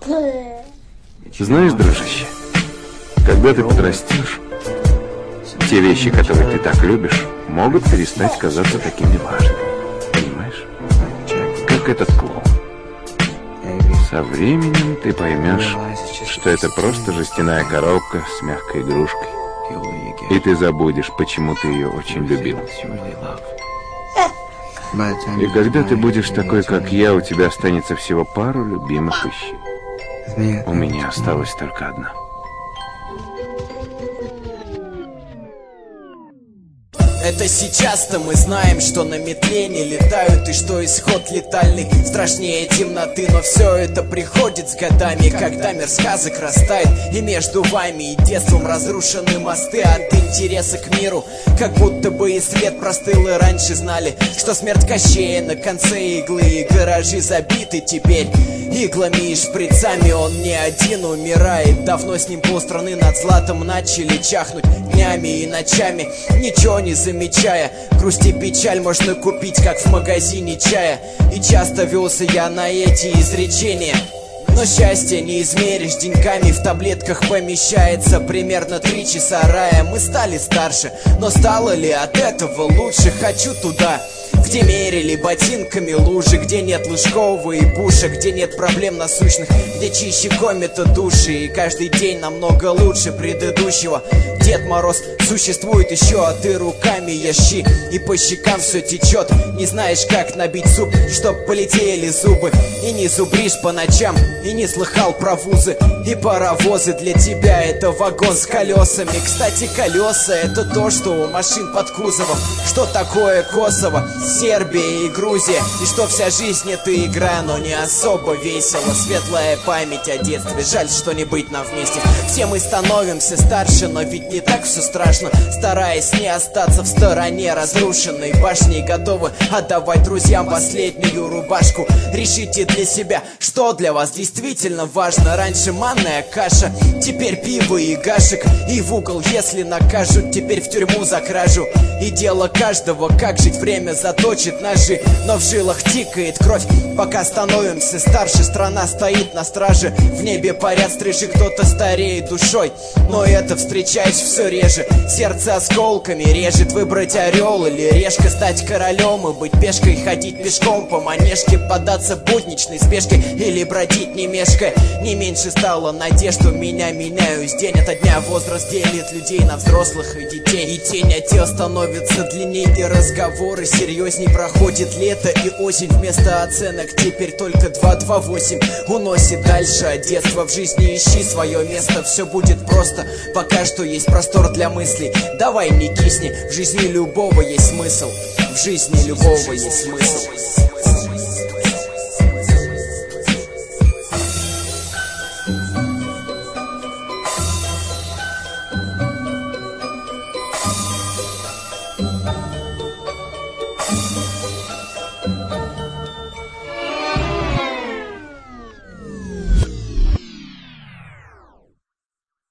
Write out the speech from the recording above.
Знаешь, дружище, когда ты подрастешь, те вещи, которые ты так любишь, могут перестать казаться такими важными. Понимаешь? Как этот клоун. Со временем ты поймешь, что это просто жестяная коробка с мягкой игрушкой. И ты забудешь, почему ты ее очень любил. И когда ты будешь такой, как я, у тебя останется всего пару любимых вещей. У меня осталась только одна. Это сейчас-то мы знаем, что на метле не летают, и что исход летальный страшнее темноты. Но все это приходит с годами, когда мир сказок растает, и между вами и детством разрушены мосты от интереса к миру. Как будто бы и свет простыл, и раньше знали, что смерть Кощея на конце иглы, и гаражи забиты теперь иглами и шприцами. Он не один умирает, давно с ним полстраны над златом начали чахнуть днями и ночами, ничего не замечая. Грусть и печаль можно купить, как в магазине чая. И часто велся я на эти изречения. Но счастье не измеришь деньгами, в таблетках помещается примерно 3 часа рая. Мы стали старше, но стало ли от этого лучше? Хочу туда, где мерили ботинками лужи, где нет Лужкова и Буша, где нет проблем насущных, где чище комета души, и каждый день намного лучше предыдущего. Дед Мороз существует еще, а ты руками ящи, и по щекам все течет. Не знаешь, как набить суп, чтоб полетели зубы, и не зубришь по ночам, и не слыхал про вузы и паровозы. Для тебя это вагон с колесами. Кстати, колеса — это то, что у машин под кузовом. Что такое Косово, Сербия и Грузия, и что вся жизнь — это игра, но не особо весело. Светлая память о детстве, жаль, что не быть нам вместе. Все мы становимся старше, но ведь не так все страшно, стараясь не остаться в стороне разрушенной башни, готовы отдавать друзьям последнюю рубашку. Решите для себя, что для вас действительно важно. Раньше манная каша, теперь пиво и гашек, и в угол, если накажут, теперь в тюрьму за кражу. И дело каждого, как жить, время заточит ножи, но в жилах тикает кровь, пока становимся старше. Страна стоит на страже, в небе парят стрижи, кто-то стареет душой, но это встречаешь все реже. Сердце осколками режет, выбрать орел или решка, стать королем и быть пешкой, ходить пешком по манежке, поддаться будничной спешкой или бродить не мешкая. Не меньше стало надежд, у меня меняюсь день ото дня. Возраст делит людей на взрослых и детей, и тень от тел становится длинней, и разговоры серьезней. Проходит лето и осень, вместо оценок теперь только 228 уносит дальше. А детство в жизни ищи свое место, все будет просто, пока что есть простор для мыслей. Давай не кисни, в жизни любого есть смысл, в жизни любого есть смысл.